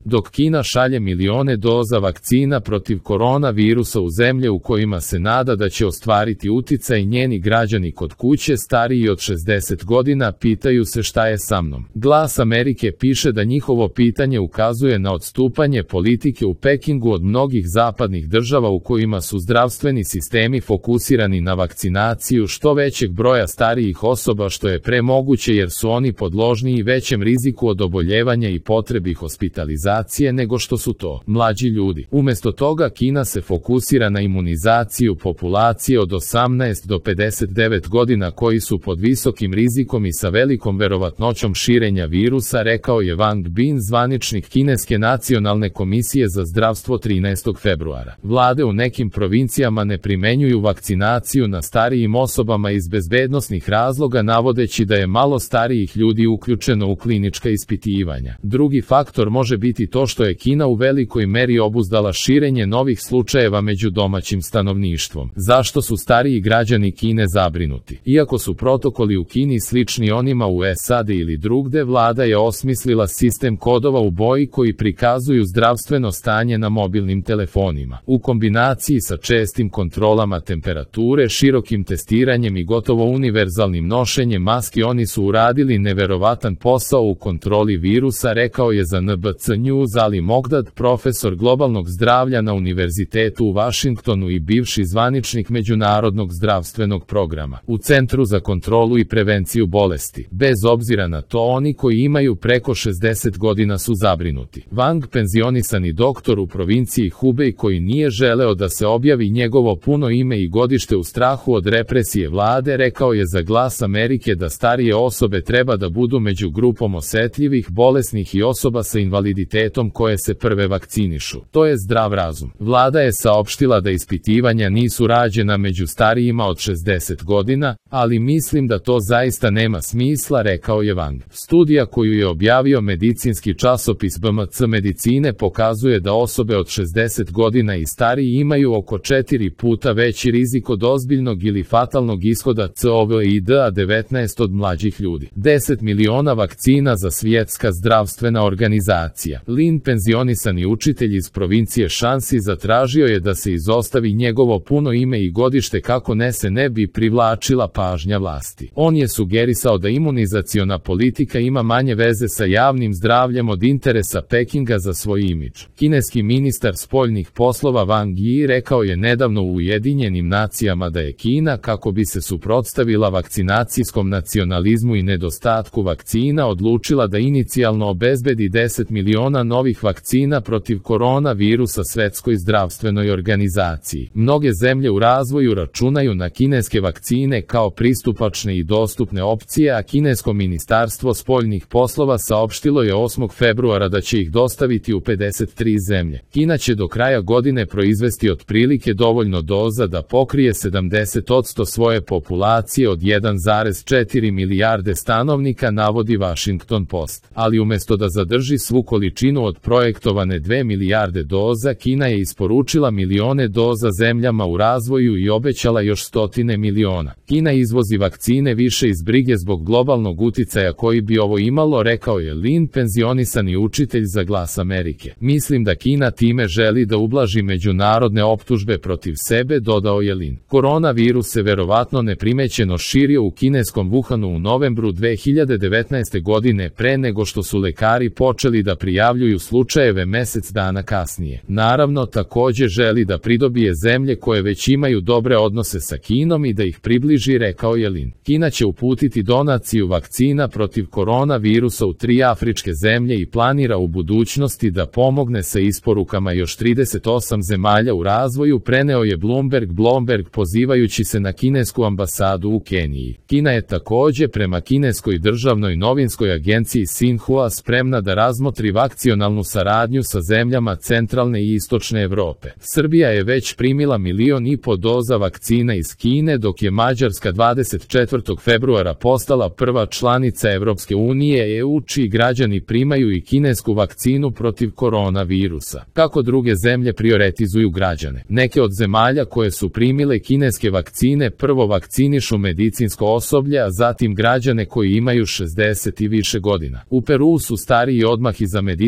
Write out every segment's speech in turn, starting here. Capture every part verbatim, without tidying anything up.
Dok Kina šalje milione doza vakcina protiv koronavirusa u zemlje u kojima se nada da će ostvariti uticaj, njeni građani kod kuće stariji od šezdeset godina pitaju se šta je sa mnom. Glas Amerike piše da njihovo pitanje ukazuje na odstupanje politike u Pekingu od mnogih zapadnih država u kojima su zdravstveni sistemi fokusirani na vakcinaciju što većeg broja starijih osoba, što je premoguće jer su oni podložniji većem riziku od oboljevanja i potrebi hospitalizacije nego što su to mlađi ljudi. Umesto toga Kina se fokusira na imunizaciju populacije od osamnaest do pedeset devet godina koji su pod visokim rizikom i sa velikom verovatnoćom širenja virusa, rekao je Wang Bin, zvaničnik Kineske nacionalne komisije za zdravstvo trinaestog februara. Vlade u nekim provincijama ne primenjuju vakcinaciju na starijim osobama iz bezbednosnih razloga, navodeći da je malo starijih ljudi uključeno u klinička ispitivanja. Drugi faktor može biti to što je Kina u velikoj meri obuzdala širenje novih slučajeva među domaćim stanovništvom. Zašto su stariji građani Kine zabrinuti? Iako su protokoli u Kini slični onima u S A D ili drugde, vlada je osmislila sistem kodova u boji koji prikazuju zdravstveno stanje na mobilnim telefonima. U kombinaciji sa čestim kontrolama temperature, širokim testiranjem i gotovo univerzalnim nošenjem maski, oni su uradili neverovatan posao u kontroli virusa, rekao je za N B C News Ali Mogdad, profesor globalnog zdravlja na Univerzitetu u Vašingtonu i bivši zvaničnik Međunarodnog zdravstvenog programa u Centru za kontrolu i prevenciju bolesti. Bez obzira na to, oni koji imaju preko šezdeset godina su zabrinuti. Wang, penzionisani doktor u provinciji Hubei koji nije želeo da se objavi njegovo puno ime i godište u strahu od represije vlade, rekao je za Glas Amerike da starije osobe treba da budu među grupom osetljivih, bolesnih i osoba sa invaliditetom koje se prve vakcinišu. To je zdrav razum. Vlada je saopštila da ispitivanja nisu rađena među starijima od šezdeset godina, ali mislim da to zaista nema smisla, rekao je Wang. Studija koju je objavio medicinski časopis B M C Medicine pokazuje da osobe od šezdeset godina i stariji imaju oko četiri puta veći rizik od ozbiljnog ili fatalnog ishoda COVID devetnaest od mlađih ljudi. deset miliona vakcina za Svjetska zdravstvena organizacija. Lin, penzionisani učitelj iz provincije Šansi, zatražio je da se izostavi njegovo puno ime i godište kako ne se ne bi privlačila pažnja vlasti. On je sugerisao da imunizaciona politika ima manje veze sa javnim zdravljem od interesa Pekinga za svoj imidž. Kineski ministar spoljnih poslova Wang Yi rekao je nedavno u Ujedinjenim nacijama da je Kina, kako bi se suprotstavila vakcinacijskom nacionalizmu i nedostatku vakcina, odlučila da inicijalno obezbedi deset miliona novih vakcina protiv koronavirusa Svetskoj zdravstvenoj organizaciji. Mnoge zemlje u razvoju računaju na kineske vakcine kao pristupačne i dostupne opcije, a kinesko ministarstvo spoljnih poslova saopštilo je osmog februara da će ih dostaviti u pedeset tri zemlje. Kina će do kraja godine proizvesti otprilike dovoljno doza da pokrije sedamdeset posto svoje populacije od jedan zarez četiri milijarde stanovnika, navodi Washington Post. Ali umesto da zadrži svu količinu od projektovane dve milijarde doza, Kina je isporučila milione doza zemljama u razvoju i obećala još stotine miliona. Kina izvozi vakcine više iz brige zbog globalnog uticaja koji bi ovo imalo, rekao je Lin, penzionisani učitelj za Glas Amerike. Mislim da Kina time želi da ublaži međunarodne optužbe protiv sebe, dodao je Lin. Koronavirus se verovatno neprimećeno širio u kineskom Wuhanu u novembru dve hiljade devetnaeste. godine pre nego što su lekari počeli da prijavljuju slučajeve mesec dana kasnije. Naravno, takođe želi da pridobije zemlje koje već imaju dobre odnose sa Kinom i da ih približi, rekao je Lin. Kina će uputiti donaciju vakcina protiv koronavirusa u tri afričke zemlje i planira u budućnosti da pomogne sa isporukama još trideset osam zemalja u razvoju, preneo je Bloomberg Bloomberg pozivajući se na kinesku ambasadu u Keniji. Kina je takođe prema kineskoj državnoj novinskoj agenciji Xinhua spremna da razmotri vakcionalnu saradnju sa zemljama centralne i istočne Evrope. Srbija je već primila milion i po doza vakcina iz Kine, dok je Mađarska dvadeset četvrtog februara postala prva članica Evropske unije E U, čiji građani primaju i kinesku vakcinu protiv koronavirusa. Kako druge zemlje prioritizuju građane? Neke od zemalja koje su primile kineske vakcine prvo vakcinišu medicinsko osoblje, a zatim građane koji imaju šezdeset i više godina. U Peru su stariji odmah iza medicinskog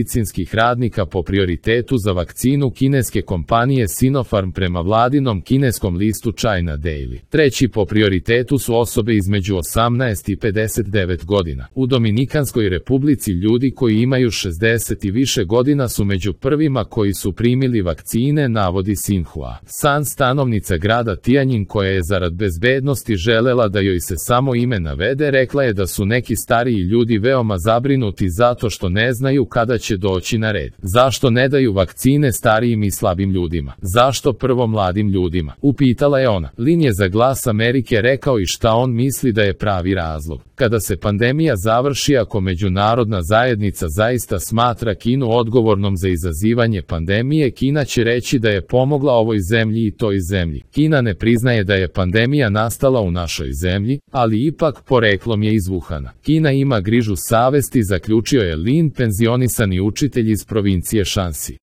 medicinskih radnika po prioritetu za vakcinu kineske kompanije Sinopharm prema vladinom kineskom listu China Daily. Treći po prioritetu su osobe između osamnaest i pedeset devet godina. U Dominikanskoj republici ljudi koji imaju šezdeset i više godina su među prvima koji su primili vakcine, navodi Sinhua. San, stanovnica grada Tianjin, koja je zarad bezbednosti želela da joj se samo ime navede, rekla je da su neki stariji ljudi veoma zabrinuti zato što ne znaju kada će doći na red. Zašto ne daju vakcine starijim i slabim ljudima? Zašto prvo mladim ljudima? Upitala je ona. Lin je za Glas Amerike rekao i šta on misli da je pravi razlog. Kada se pandemija završi, ako međunarodna zajednica zaista smatra Kinu odgovornom za izazivanje pandemije, Kina će reći da je pomogla ovoj zemlji i toj zemlji. Kina ne priznaje da je pandemija nastala u našoj zemlji, ali ipak poreklom je iz Wuhana. Kina ima grižu savesti, zaključio je Lin, penzionisani učitelj iz provincije Šansi.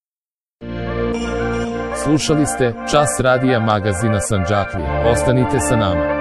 Slušali ste Čas radija magazina Sandžaklija. Ostanite sa nama.